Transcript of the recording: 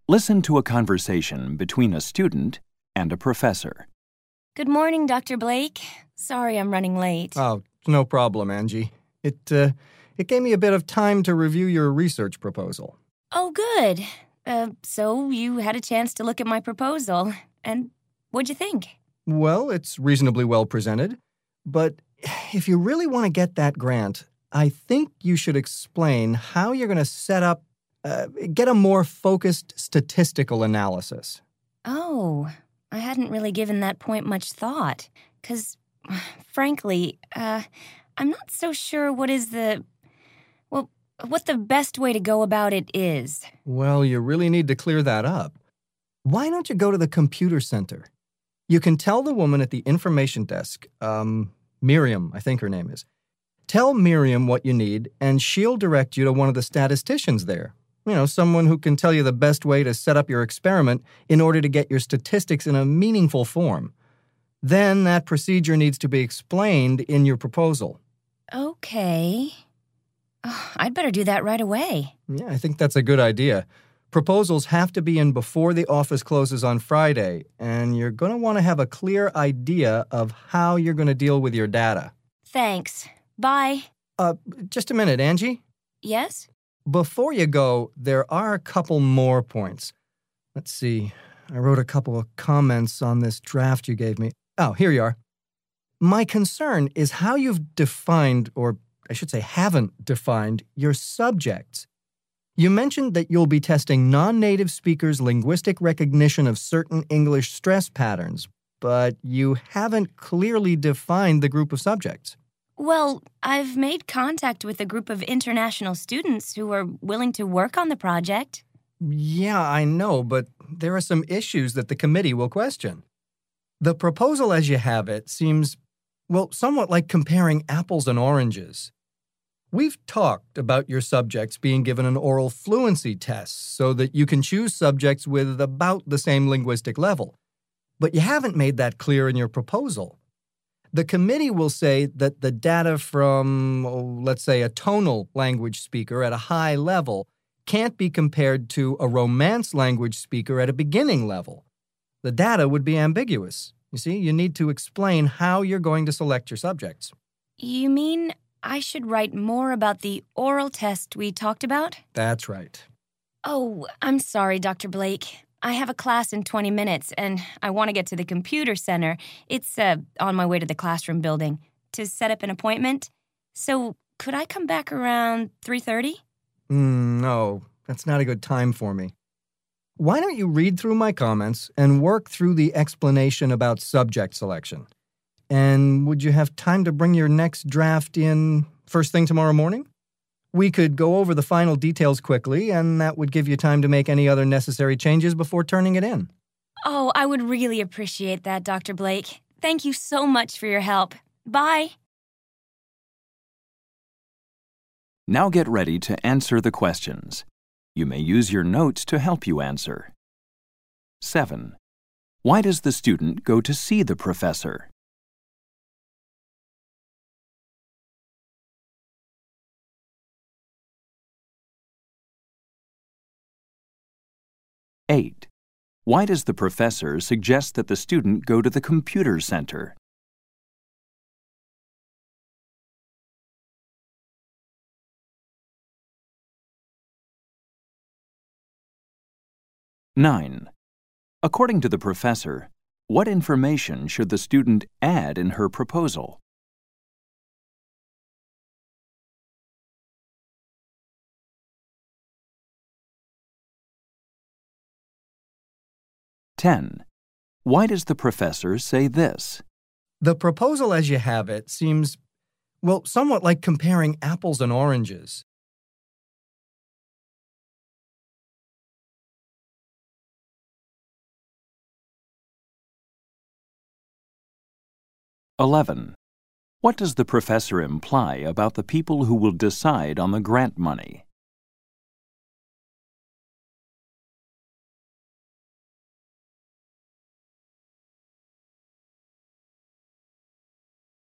Listen to a conversation between a student and a professor. Good morning, Dr. Blake. Sorry I'm running late. Oh, no problem, Angie. It gave me a bit of time to review your research proposal. Oh, good. So you had a chance to look at my proposal. And what'd you think? Well, it's reasonably well presented. But if you really want to get that grant, I think you should explain how you're going to set up, get a more focused statistical analysis. Oh, I hadn't really given that point much thought. 'Cause, frankly, I'm not so sure what the best way to go about it is. Well, you really need to clear that up. Why don't you go to the computer center? You can tell the woman at the information desk, Miriam, I think her name is. Tell Miriam what you need, and she'll direct you to one of the statisticians there. Someone who can tell you the best way to set up your experiment in order to get your statistics in a meaningful form. Then that procedure needs to be explained in your proposal. Okay. I'd better do that right away. Yeah, I think that's a good idea. Proposals have to be in before the office closes on Friday, and you're going to want to have a clear idea of how you're going to deal with your data. Thanks. Bye. Just a minute, Angie. Yes? Before you go, there are a couple more points. Let's see. I wrote a couple of comments on this draft you gave me. Oh, here you are. My concern is how you've defined, or I should say haven't defined, your subjects. You mentioned that you'll be testing non-native speakers' linguistic recognition of certain English stress patterns, but you haven't clearly defined the group of subjects. Well, I've made contact with a group of international students who are willing to work on the project. Yeah, I know, but there are some issues that the committee will question. The proposal as you have it seems, somewhat like comparing apples and oranges. We've talked about your subjects being given an oral fluency test so that you can choose subjects with about the same linguistic level. But you haven't made that clear in your proposal. The committee will say that the data from, let's say, a tonal language speaker at a high level can't be compared to a Romance language speaker at a beginning level. The data would be ambiguous. You see, you need to explain how you're going to select your subjects. You mean I should write more about the oral test we talked about? That's right. Oh, I'm sorry, Dr. Blake. I have a class in 20 minutes, and I want to get to the computer center. It's on my way to the classroom building to set up an appointment. So could I come back around 3:30? No, that's not a good time for me. Why don't you read through my comments and work through the explanation about subject selection? And would you have time to bring your next draft in first thing tomorrow morning? We could go over the final details quickly, and that would give you time to make any other necessary changes before turning it in. Oh, I would really appreciate that, Dr. Blake. Thank you so much for your help. Bye. Now get ready to answer the questions. You may use your notes to help you answer. 7. Why does the student go to see the professor? 8. Why does the professor suggest that the student go to the computer center? 9. According to the professor, what information should the student add in her proposal? 10. Why does the professor say this? The proposal as you have it seems, somewhat like comparing apples and oranges. 11. What does the professor imply about the people who will decide on the grant money?